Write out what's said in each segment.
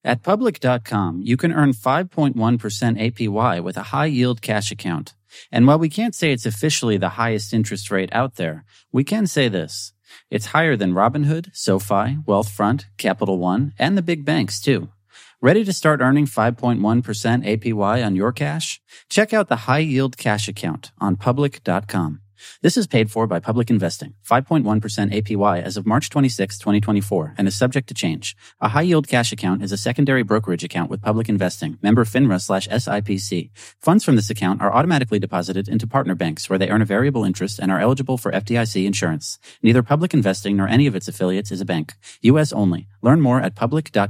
At Public.com, you can earn 5.1% APY with a high-yield cash account. And while we can't say it's officially the highest interest rate out there, we can say this. It's higher than Robinhood, SoFi, Wealthfront, Capital One, and the big banks, too. Ready to start earning 5.1% APY on your cash? Check out the high-yield cash account on Public.com. This is paid for by Public Investing, 5.1% APY as of March 26, 2024, and is subject to change. A high-yield cash account is a secondary brokerage account with Public Investing, member FINRA/SIPC. Funds from this account are automatically deposited into partner banks where they earn a variable interest and are eligible for FDIC insurance. Neither Public Investing nor any of its affiliates is a bank. U.S. only. Learn more at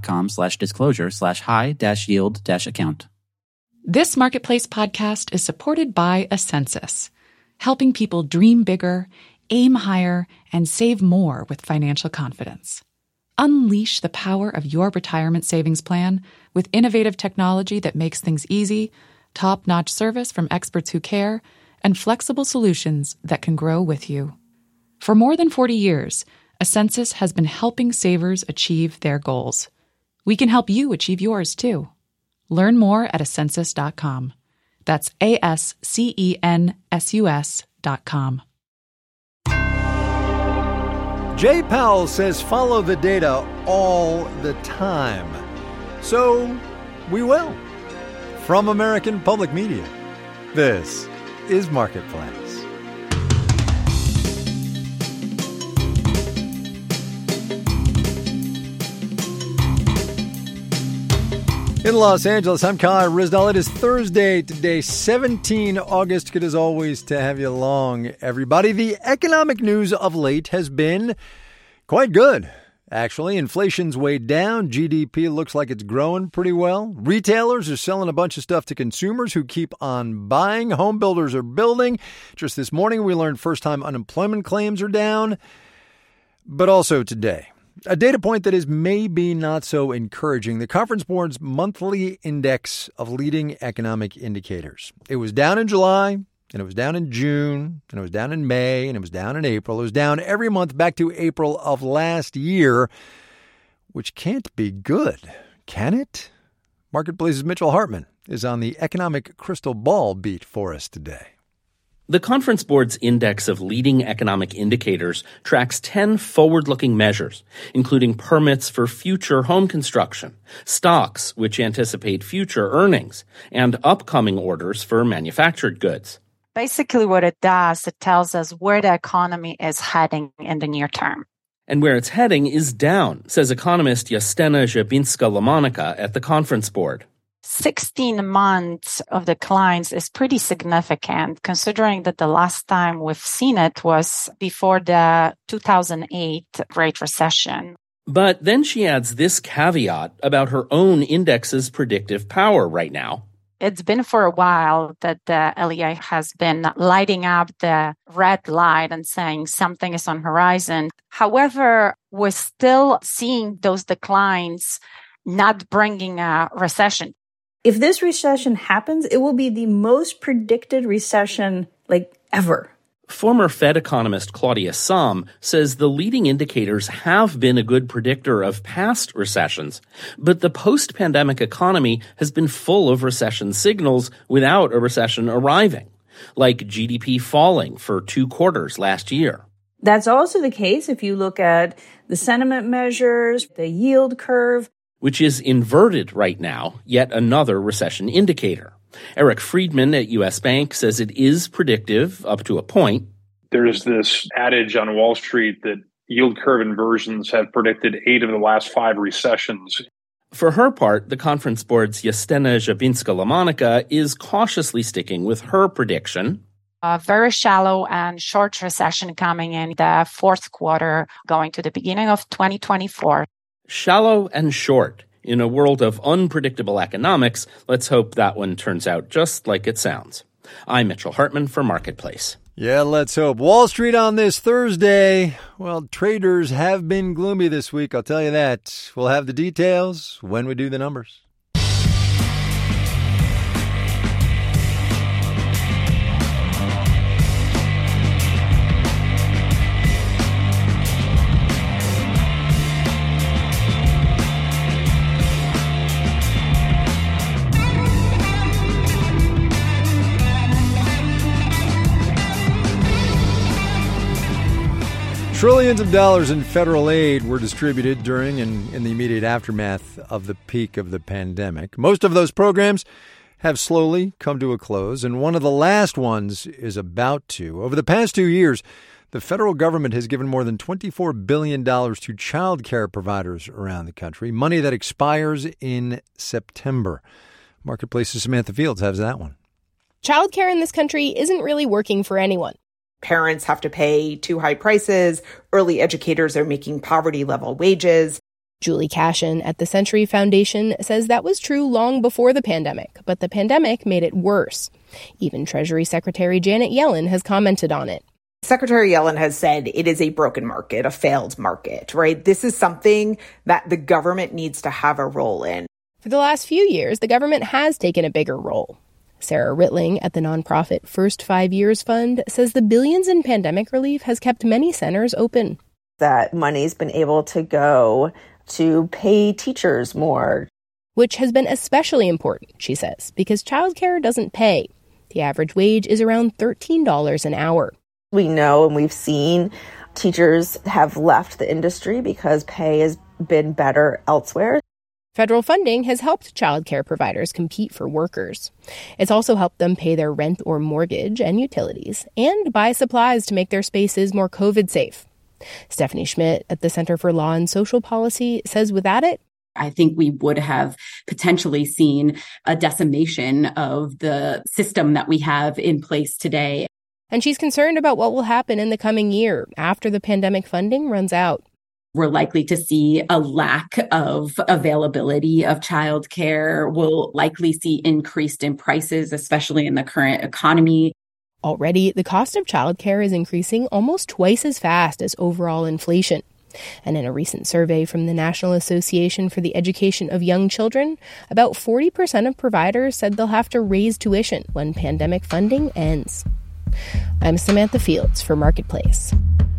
public.com/disclosure/high-yield-account. This Marketplace podcast is supported by Ascensus, helping people dream bigger, aim higher, and save more with financial confidence. Unleash the power of your retirement savings plan with innovative technology that makes things easy, top-notch service from experts who care, and flexible solutions that can grow with you. For more than 40 years, Ascensus has been helping savers achieve their goals. We can help you achieve yours, too. Learn more at Ascensus.com. That's ASCENSUS.com. Jay Powell says follow the data all the time. So we will. From American Public Media, this is Marketplace. In Los Angeles, I'm Kai Ryssdal. It is Thursday today, 17 August. Good as always to have you along, everybody. The economic news of late has been quite good, actually. Inflation's way down. GDP looks like it's growing pretty well. Retailers are selling a bunch of stuff to consumers who keep on buying. Home builders are building. Just this morning, we learned first-time unemployment claims are down. But also today, a data point that is maybe not so encouraging, the Conference Board's monthly index of leading economic indicators. It was down in July, and it was down in June, and it was down in May, and it was down in April. It was down every month back to April of last year, which can't be good, can it? Marketplace's Mitchell Hartman is on the economic crystal ball beat for us today. The Conference Board's Index of Leading Economic Indicators tracks 10 forward-looking measures, including permits for future home construction, stocks which anticipate future earnings, and upcoming orders for manufactured goods. Basically what it does, it tells us where the economy is heading in the near term. And where it's heading is down, says economist Yastena Jabinska-Lamonica at the Conference Board. 16 months of declines is pretty significant, considering that the last time we've seen it was before the 2008 Great Recession. But then she adds this caveat about her own index's predictive power right now. It's been for a while that the LEI has been lighting up the red light and saying something is on horizon. However, we're still seeing those declines not bringing a recession. If this recession happens, it will be the most predicted recession ever. Former Fed economist Claudia Sahm says the leading indicators have been a good predictor of past recessions, but the post-pandemic economy has been full of recession signals without a recession arriving, like GDP falling for 2 quarters last year. That's also the case if you look at the sentiment measures, the yield curve, which is inverted right now, yet another recession indicator. Eric Friedman at U.S. Bank says it is predictive up to a point. There's this adage on Wall Street that yield curve inversions have predicted 8 of the last 5 recessions. For her part, the Conference Board's Yastena Jabinska-Lamonica is cautiously sticking with her prediction. A very shallow and short recession coming in the fourth quarter, going to the beginning of 2024. Shallow and short. In a world of unpredictable economics, let's hope that one turns out just like it sounds. I'm Mitchell Hartman for Marketplace. Yeah, let's hope. Wall Street on this Thursday. Well, traders have been gloomy this week, I'll tell you that. We'll have the details when we do the numbers. Trillions of dollars in federal aid were distributed during and in the immediate aftermath of the peak of the pandemic. Most of those programs have slowly come to a close, and one of the last ones is about to. Over the past 2 years, the federal government has given more than $24 billion to child care providers around the country, money that expires in September. Marketplace's Samantha Fields has that one. Childcare in this country isn't really working for anyone. Parents have to pay too high prices. Early educators are making poverty-level wages. Julie Cashin at the Century Foundation says that was true long before the pandemic, but the pandemic made it worse. Even Treasury Secretary Janet Yellen has commented on it. Secretary Yellen has said it is a broken market, a failed market, right? This is something that the government needs to have a role in. For the last few years, the government has taken a bigger role. Sarah Rittling at the nonprofit First 5 Years Fund says the billions in pandemic relief has kept many centers open. That money's been able to go to pay teachers more. Which has been especially important, she says, because childcare doesn't pay. The average wage is around $13 an hour. We know and we've seen teachers have left the industry because pay has been better elsewhere. Federal funding has helped childcare providers compete for workers. It's also helped them pay their rent or mortgage and utilities and buy supplies to make their spaces more COVID safe. Stephanie Schmidt at the Center for Law and Social Policy says without it, I think we would have potentially seen a decimation of the system that we have in place today. And she's concerned about what will happen in the coming year after the pandemic funding runs out. We're likely to see a lack of availability of childcare. We'll likely see increased in prices, especially in the current economy. Already, the cost of childcare is increasing almost twice as fast as overall inflation. And in a recent survey from the National Association for the Education of Young Children, about 40% of providers said they'll have to raise tuition when pandemic funding ends. I'm Samantha Fields for Marketplace.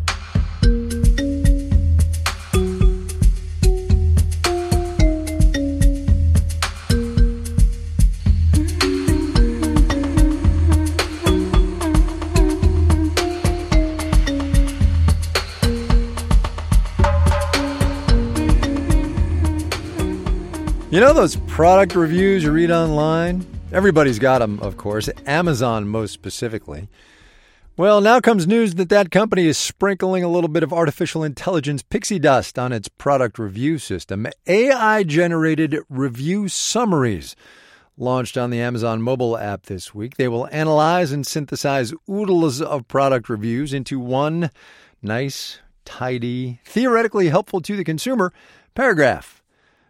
You know those product reviews you read online? Everybody's got them, of course, Amazon most specifically. Well, now comes news that that company is sprinkling a little bit of artificial intelligence pixie dust on its product review system. AI-generated review summaries launched on the Amazon mobile app this week. They will analyze and synthesize oodles of product reviews into one nice, tidy, theoretically helpful to the consumer paragraph.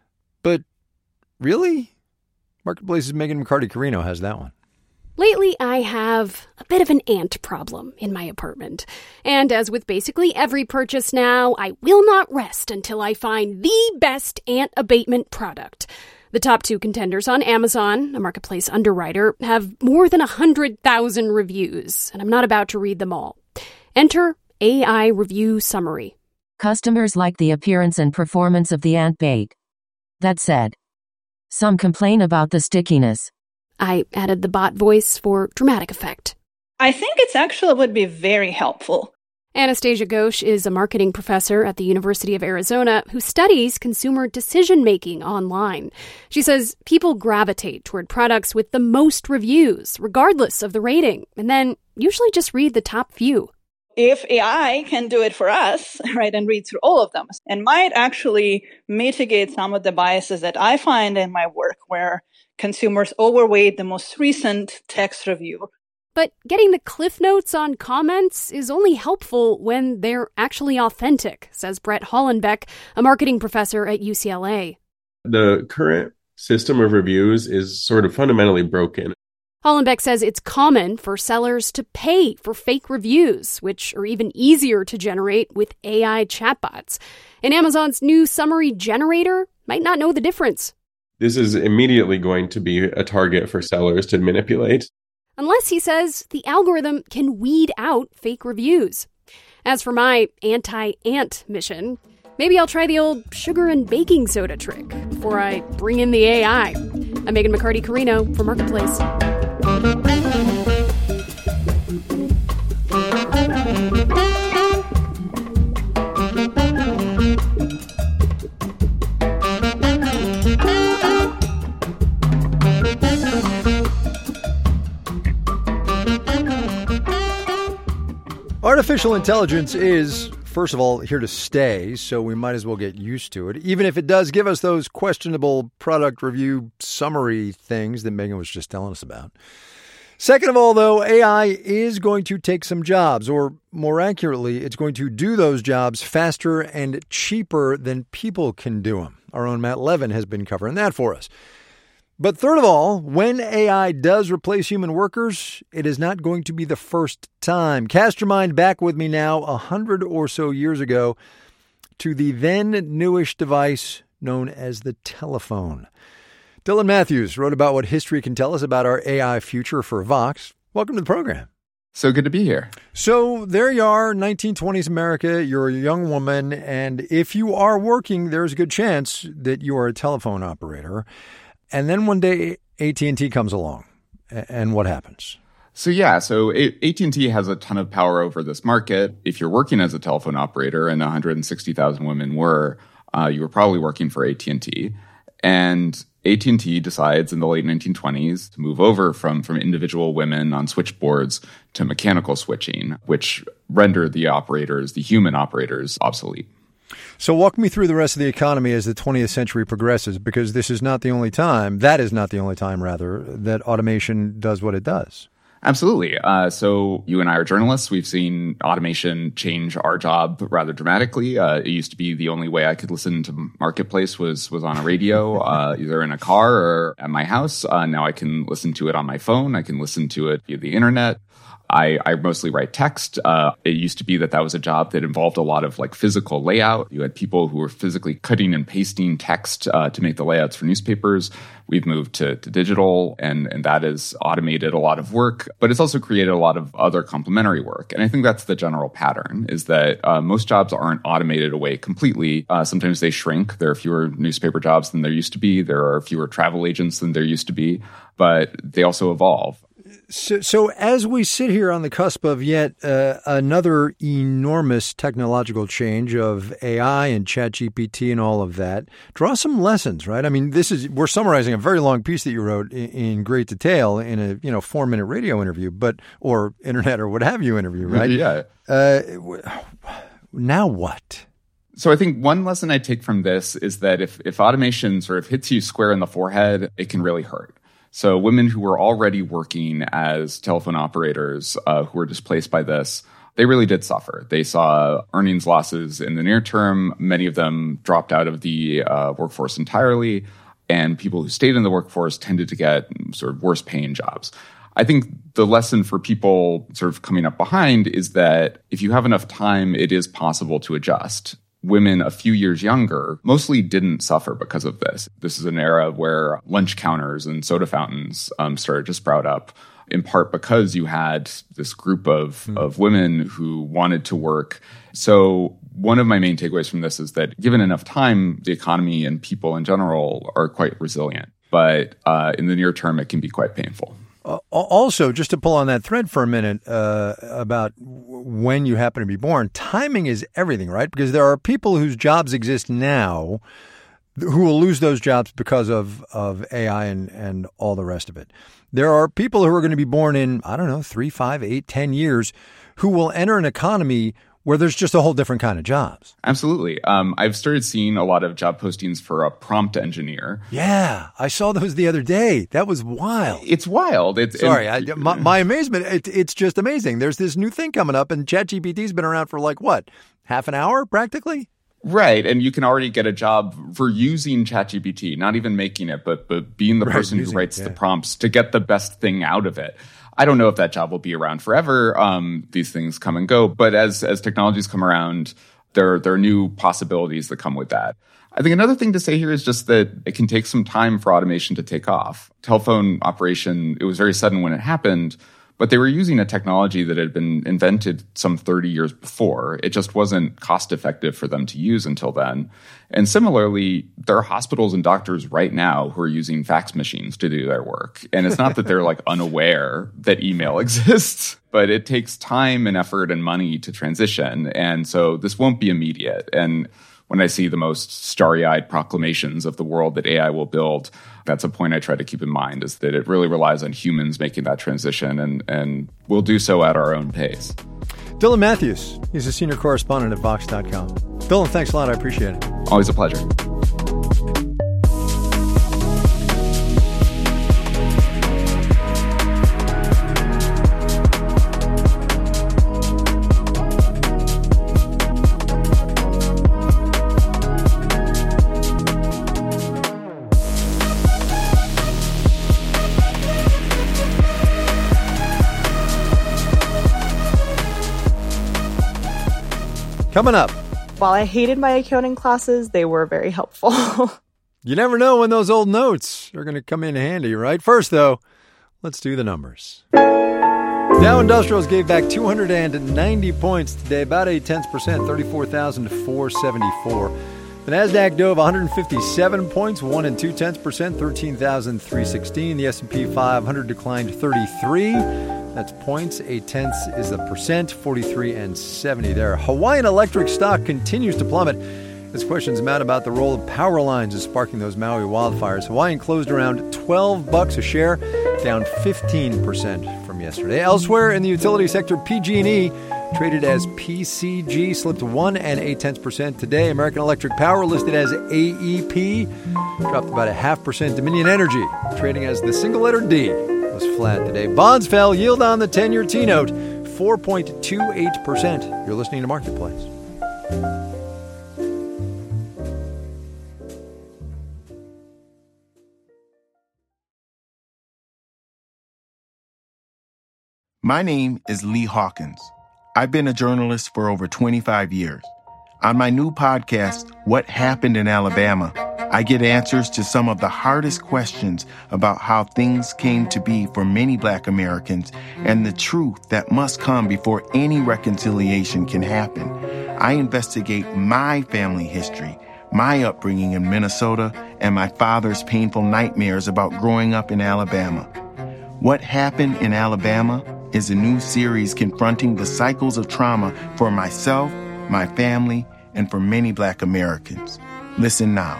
But really? Marketplace's Megan McCarty-Carino has that one. Lately, I have a bit of an ant problem in my apartment. And as with basically every purchase now, I will not rest until I find the best ant abatement product. The top 2 contenders on Amazon, a marketplace underwriter, have more than 100,000 reviews, and I'm not about to read them all. Enter AI Review Summary. Customers like the appearance and performance of the ant bait. That said, some complain about the stickiness. I added the bot voice for dramatic effect. I think it's actually would be very helpful. Anastasia Ghosh is a marketing professor at the University of Arizona who studies consumer decision-making online. She says people gravitate toward products with the most reviews, regardless of the rating, and then usually just read the top few. If AI can do it for us, right, and read through all of them, and might actually mitigate some of the biases that I find in my work where consumers overweight the most recent text review. But getting the cliff notes on comments is only helpful when they're actually authentic, says Brett Hollenbeck, a marketing professor at UCLA. The current system of reviews is sort of fundamentally broken. Hollenbeck says it's common for sellers to pay for fake reviews, which are even easier to generate with AI chatbots. And Amazon's new summary generator might not know the difference. This is immediately going to be a target for sellers to manipulate. Unless, he says, the algorithm can weed out fake reviews. As for my anti-ant mission, maybe I'll try the old sugar and baking soda trick before I bring in the AI. I'm Megan McCarty-Carino for Marketplace. Artificial intelligence is, first of all, here to stay, so we might as well get used to it, even if it does give us those questionable product review summary things that Megan was just telling us about. Second of all, though, AI is going to take some jobs, or more accurately, it's going to do those jobs faster and cheaper than people can do them. Our own Matt Levin has been covering that for us. But third of all, when AI does replace human workers, it is not going to be the first time. Cast your mind back with me now 100 or so years ago to the then newish device known as the telephone. Dylan Matthews wrote about what history can tell us about our AI future for Vox. Welcome to the program. So good to be here. So there you are, 1920s America. You're a young woman, and if you are working, there's a good chance that you are a telephone operator. And then one day, AT&T comes along. And what happens? So AT&T has a ton of power over this market. If you're working as a telephone operator, and 160,000 women were, you were probably working for AT&T. And AT&T decides in the late 1920s to move over from individual women on switchboards to mechanical switching, which rendered the human operators, obsolete. So walk me through the rest of the economy as the 20th century progresses, because that is not the only time, that automation does what it does. Absolutely. So you and I are journalists. We've seen automation change our job rather dramatically. It used to be the only way I could listen to Marketplace was on a radio, either in a car or at my house. Now I can listen to it on my phone. I can listen to it via the internet. I mostly write text. It used to be that was a job that involved a lot of physical layout. You had people who were physically cutting and pasting text to make the layouts for newspapers. We've moved to digital, and that has automated a lot of work, but it's also created a lot of other complementary work. And I think that's the general pattern, is that most jobs aren't automated away completely. Sometimes they shrink. There are fewer newspaper jobs than there used to be. There are fewer travel agents than there used to be, but they also evolve. So as we sit here on the cusp of yet another enormous technological change of AI and ChatGPT and all of that, draw some lessons, right? I mean, we're summarizing a very long piece that you wrote in great detail in a 4-minute radio interview, or internet or what have you interview, right? Yeah. Now what? So I think one lesson I take from this is that if automation sort of hits you square in the forehead, it can really hurt. So women who were already working as telephone operators who were displaced by this, they really did suffer. They saw earnings losses in the near term. Many of them dropped out of the workforce entirely. And people who stayed in the workforce tended to get sort of worse paying jobs. I think the lesson for people sort of coming up behind is that if you have enough time, it is possible to adjust. Women a few years younger mostly didn't suffer because of this. This is an era where lunch counters and soda fountains started to sprout up, in part because you had this group of women who wanted to work. So one of my main takeaways from this is that given enough time, the economy and people in general are quite resilient. But in the near term, it can be quite painful. Also, just to pull on that thread for a minute about when you happen to be born, timing is everything, right? Because there are people whose jobs exist now who will lose those jobs because of AI and all the rest of it. There are people who are going to be born in, 3, 5, 8, 10 years who will enter an economy where there's just a whole different kind of jobs. Absolutely. I've started seeing a lot of job postings for a prompt engineer. Yeah, I saw those the other day. That was wild. It's wild. My amazement, it's just amazing. There's this new thing coming up, and ChatGPT's been around for half an hour practically? Right. And you can already get a job for using ChatGPT, not even making it, but being the person who writes the prompts to get the best thing out of it. I don't know if that job will be around forever. These things come and go. But as technologies come around, there are new possibilities that come with that. I think another thing to say here is just that it can take some time for automation to take off. Telephone operation, it was very sudden when it happened, but they were using a technology that had been invented some 30 years before. It just wasn't cost effective for them to use until then. And similarly, there are hospitals and doctors right now who are using fax machines to do their work. And it's not that they're unaware that email exists, but it takes time and effort and money to transition. And so this won't be immediate. And when I see the most starry-eyed proclamations of the world that AI will build, that's a point I try to keep in mind, is that it really relies on humans making that transition, and we'll do so at our own pace. Dylan Matthews, he's a senior correspondent at Vox.com. Dylan, thanks a lot. I appreciate it. Always a pleasure. Coming up. While I hated my accounting classes, they were very helpful. You never know when those old notes are going to come in handy, right? First, though, let's do the numbers. Dow Industrials gave back 290 points today, about 0.8%, 34,474. The NASDAQ dove 157 points, 1 2/10%, 13,316. The S&P 500 declined 33. That's points. 0.8 is the percent, 43 70 there. Hawaiian Electric stock continues to plummet as questions mount about the role of power lines is sparking those Maui wildfires. Hawaiian closed around $12 a share, down 15% from yesterday. Elsewhere in the utility sector, PG&E, traded as PCG, slipped 1 0.8% today. American Electric Power, listed as AEP, dropped about 0.5%. Dominion Energy, trading as the single letter D, was flat today. Bonds fell, yield on the 10-year T-note, 4.28%. You're listening to Marketplace. My name is Lee Hawkins. I've been a journalist for over 25 years. On my new podcast, What Happened in Alabama, I get answers to some of the hardest questions about how things came to be for many Black Americans and the truth that must come before any reconciliation can happen. I investigate my family history, my upbringing in Minnesota, and my father's painful nightmares about growing up in Alabama. What Happened in Alabama is a new series confronting the cycles of trauma for myself, my family, and for many Black Americans. Listen now.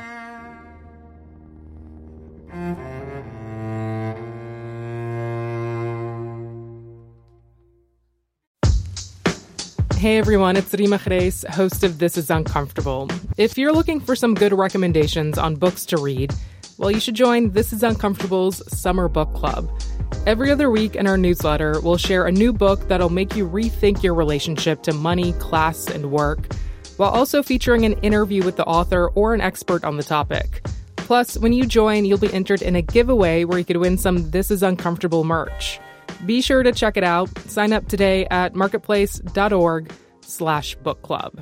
Hey everyone, it's Rima Khreis, host of This Is Uncomfortable. If you're looking for some good recommendations on books to read, well, you should join This Is Uncomfortable's Summer Book Club. Every other week in our newsletter, we'll share a new book that'll make you rethink your relationship to money, class, and work, while also featuring an interview with the author or an expert on the topic. Plus, when you join, you'll be entered in a giveaway where you could win some This Is Uncomfortable merch. Be sure to check it out. Sign up today at marketplace.org/book club.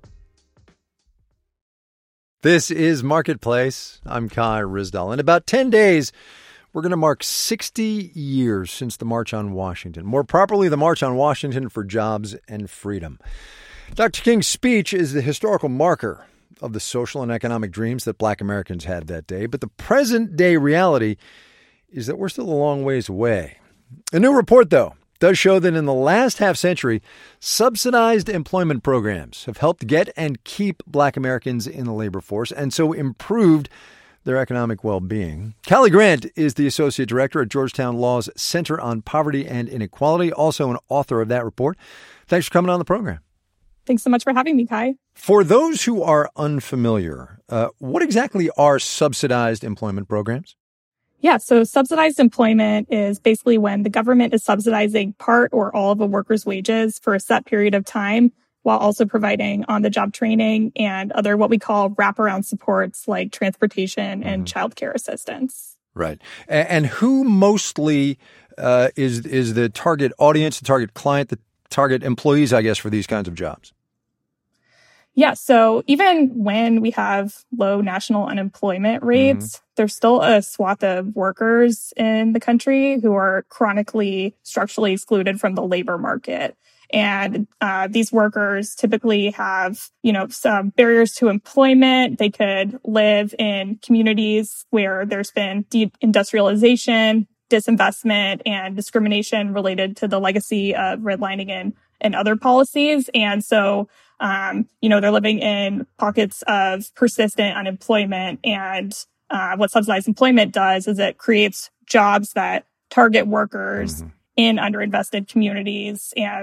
This is Marketplace. I'm Kai Ryssdal. In about 10 days, we're going to mark 60 years since the March on Washington. More properly, the March on Washington for Jobs and Freedom. Dr. King's speech is the historical marker of the social and economic dreams that Black Americans had that day. But the present-day reality is that we're still a long ways away. A new report, though, does show that in the last half-century, subsidized employment programs have helped get and keep Black Americans in the labor force and so improved their economic well-being. Callie Grant is the Associate Director at Georgetown Law's Center on Poverty and Inequality, also an author of that report. Thanks for coming on the program. Thanks so much for having me, Kai. For those who are unfamiliar, what exactly are subsidized employment programs? Yeah, so subsidized employment is basically when the government is subsidizing part or all of a worker's wages for a set period of time, while also providing on-the-job training and other what we call wraparound supports like transportation and childcare assistance. Right. And who mostly is the target audience, the target client, the target employees, I guess, for these kinds of jobs? Yeah, so even when we have low national unemployment rates, there's still a swath of workers in the country who are chronically structurally excluded from the labor market. And these workers typically have, some barriers to employment. They could live in communities where there's been deindustrialization, disinvestment, and discrimination related to the legacy of redlining and other policies. And so, they're living in pockets of persistent unemployment. And what subsidized employment does is it creates jobs that target workers in underinvested communities and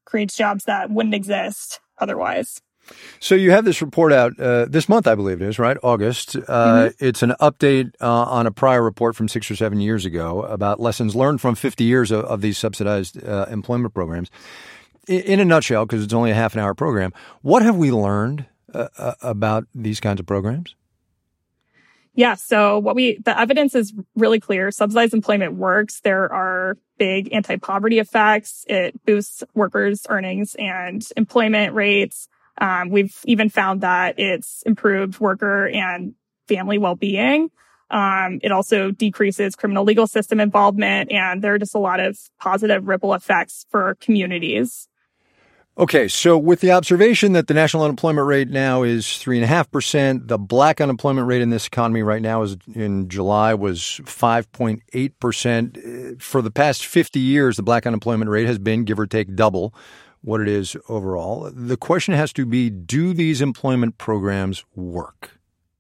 creates jobs that wouldn't exist otherwise. So you have this report out this month, I believe it is, right? August. It's an update on a prior report from 6 or 7 years ago about lessons learned from 50 years of these subsidized employment programs. In a nutshell, because it's only a half an hour program, what have we learned about these kinds of programs? Yeah, so the evidence is really clear. Subsidized employment works. There are big anti-poverty effects. It boosts workers' earnings and employment rates. We've even found that it's improved worker and family well-being. It also decreases criminal legal system involvement, and there are just a lot of positive ripple effects for communities. Okay, so with the observation that the national unemployment rate now is 3.5%, the black unemployment rate in this economy right now in July was 5.8%. For the past 50 years, the black unemployment rate has been, give or take, double what it is overall. The question has to be, do these employment programs work?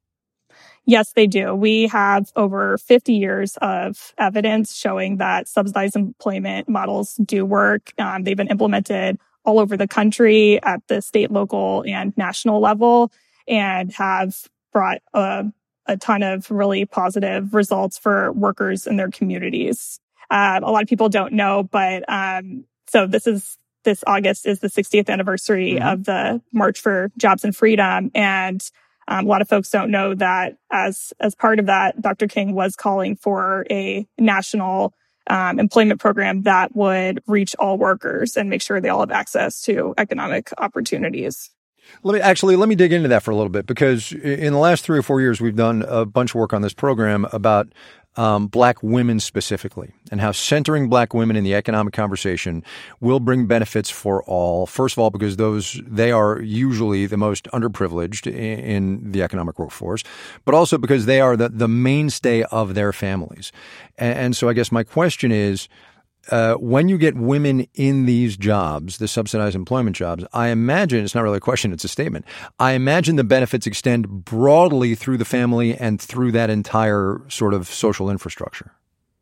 Yes, they do. We have over 50 years of evidence showing that subsidized employment models do work. They've been implemented all over the country at the state, local, and national level, and have brought a ton of really positive results for workers in their communities. A lot of people don't know, but so this August is the 60th anniversary of the March for Jobs and Freedom. And a lot of folks don't know that as part of that, Dr. King was calling for a national employment program that would reach all workers and make sure they all have access to economic opportunities. Let me dig into that for a little bit, because in the last 3 or 4 years, we've done a bunch of work on this program about Black women specifically, and how centering Black women in the economic conversation will bring benefits for all. First of all, because they are usually the most underprivileged in the economic workforce, but also because they are the mainstay of their families. And so I guess my question is, when you get women in these jobs, the subsidized employment jobs, I imagine, it's not really a question, it's a statement, I imagine the benefits extend broadly through the family and through that entire sort of social infrastructure.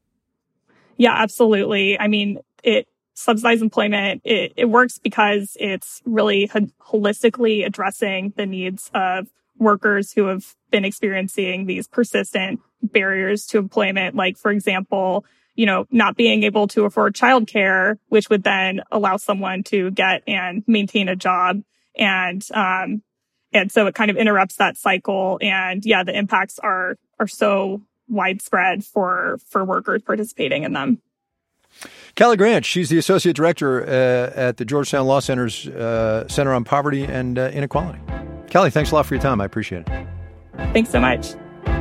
Yeah, absolutely. I mean, subsidized employment, it works because it's really holistically addressing the needs of workers who have been experiencing these persistent barriers to employment, like, for example, not being able to afford childcare, which would then allow someone to get and maintain a job. And so it kind of interrupts that cycle. And yeah, the impacts are so widespread for workers participating in them. Callie Grant, she's the Associate Director at the Georgetown Law Center's Center on Poverty and Inequality. Callie, thanks a lot for your time. I appreciate it. Thanks so much.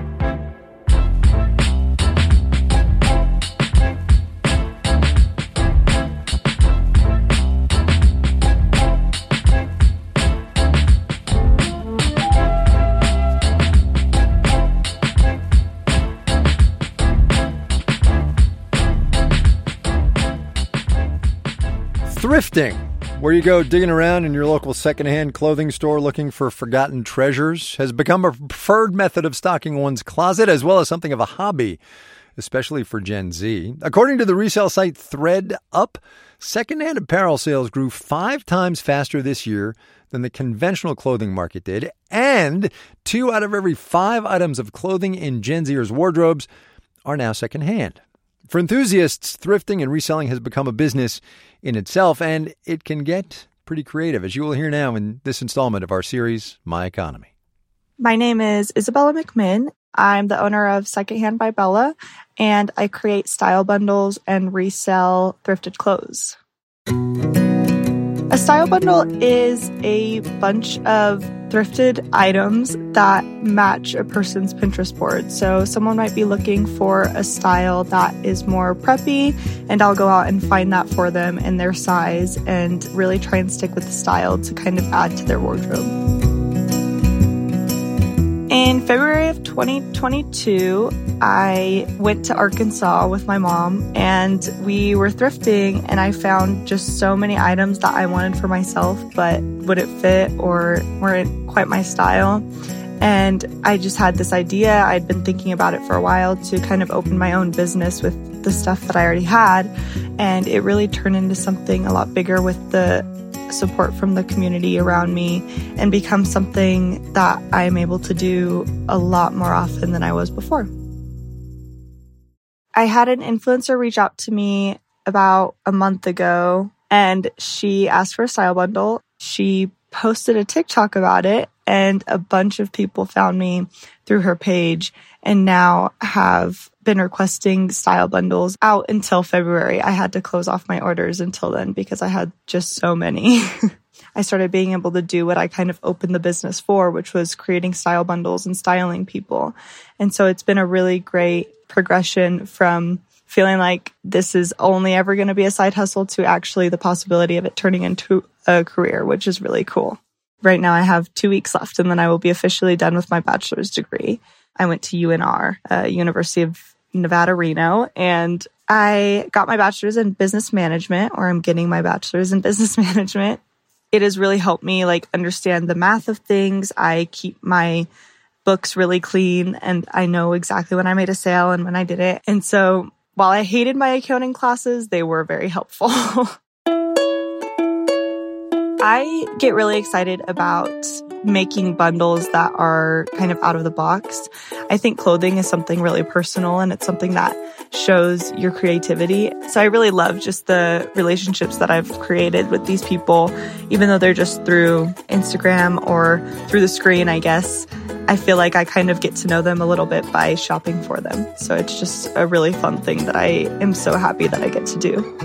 Thrifting, where you go digging around in your local secondhand clothing store looking for forgotten treasures, has become a preferred method of stocking one's closet, as well as something of a hobby, especially for Gen Z. According to the resale site ThreadUp, secondhand apparel sales grew 5 times faster this year than the conventional clothing market did, and 2 out of every 5 items of clothing in Gen Zers' wardrobes are now secondhand. For enthusiasts, thrifting and reselling has become a business in itself, and it can get pretty creative, as you will hear now in this installment of our series, My Economy. My name is Isabella McMinn. I'm the owner of Secondhand by Bella, and I create style bundles and resell thrifted clothes. A style bundle is a bunch of thrifted items that match a person's Pinterest board. So someone might be looking for a style that is more preppy, and I'll go out and find that for them in their size and really try and stick with the style to kind of add to their wardrobe. In February of 2022, I went to Arkansas with my mom, and we were thrifting, and I found just so many items that I wanted for myself but wouldn't fit or weren't quite my style. And I just had this idea. I'd been thinking about it for a while to kind of open my own business with the stuff that I already had. And it really turned into something a lot bigger with the support from the community around me and become something that I'm able to do a lot more often than I was before. I had an influencer reach out to me about a month ago, and she asked for a style bundle. She posted a TikTok about it, and a bunch of people found me through her page and now have been requesting style bundles out until February. I had to close off my orders until then because I had just so many. I started being able to do what I kind of opened the business for, which was creating style bundles and styling people. And so it's been a really great progression from feeling like this is only ever going to be a side hustle to actually the possibility of it turning into a career, which is really cool. Right now I have 2 weeks left and then I will be officially done with my bachelor's degree. I went to UNR, University of Nevada, Reno, and I got my bachelor's in business management, or I'm getting my bachelor's in business management. It has really helped me understand the math of things. I keep my books really clean and I know exactly when I made a sale and when I did it. And so while I hated my accounting classes, they were very helpful. I get really excited about making bundles that are kind of out of the box. I think clothing is something really personal and it's something that shows your creativity. So I really love just the relationships that I've created with these people, even though they're just through Instagram or through the screen, I guess. I feel like I kind of get to know them a little bit by shopping for them. So it's just a really fun thing that I am so happy that I get to do.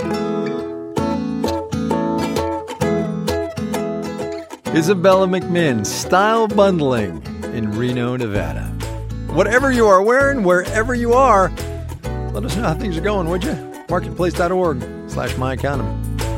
Isabella McMinn, style bundling in Reno, Nevada. Whatever you are wearing, wherever you are, let us know how things are going, would you? Marketplace.org/myeconomy.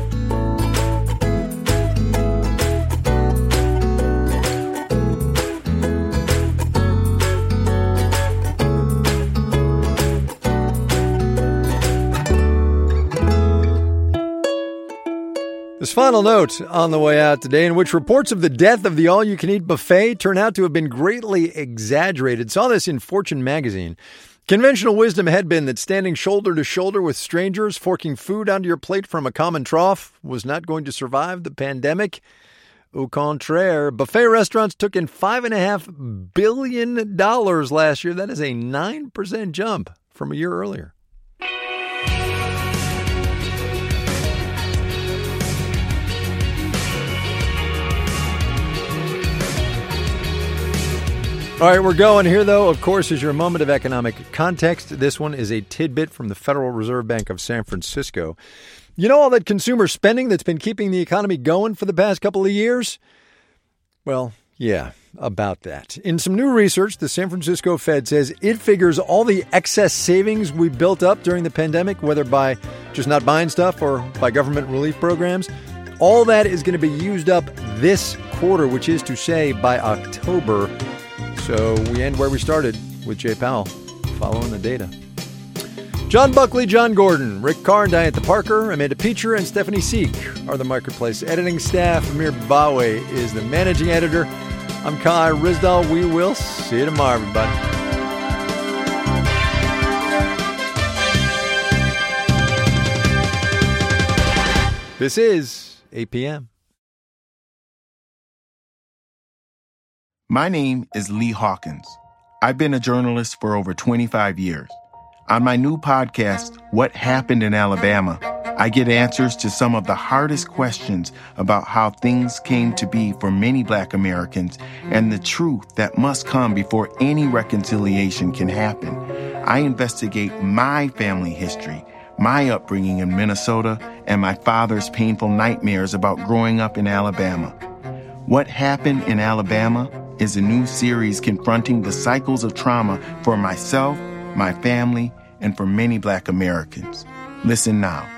This final note on the way out today, in which reports of the death of the all-you-can-eat buffet turn out to have been greatly exaggerated. Saw this in Fortune magazine. Conventional wisdom had been that standing shoulder to shoulder with strangers, forking food onto your plate from a common trough, was not going to survive the pandemic. Au contraire, buffet restaurants took in $5.5 billion last year. That is a 9% jump from a year earlier. All right, we're going here, though. Of course, is your moment of economic context. This one is a tidbit from the Federal Reserve Bank of San Francisco. You know all that consumer spending that's been keeping the economy going for the past couple of years? Well, yeah, about that. In some new research, the San Francisco Fed says it figures all the excess savings we built up during the pandemic, whether by just not buying stuff or by government relief programs, all that is going to be used up this quarter, which is to say by October. So we end where we started with Jay Powell, following the data. John Buckley, John Gordon, Rick Carr, and Diantha Parker, Amanda Peacher, and Stephanie Seek are the Marketplace editing staff. Amir Bawe is the managing editor. I'm Kai Ryssdal. We will see you tomorrow, everybody. This is 8 p.m. My name is Lee Hawkins. I've been a journalist for over 25 years. On my new podcast, What Happened in Alabama, I get answers to some of the hardest questions about how things came to be for many Black Americans and the truth that must come before any reconciliation can happen. I investigate my family history, my upbringing in Minnesota, and my father's painful nightmares about growing up in Alabama. What Happened in Alabama is a new series confronting the cycles of trauma for myself, my family, and for many Black Americans. Listen now.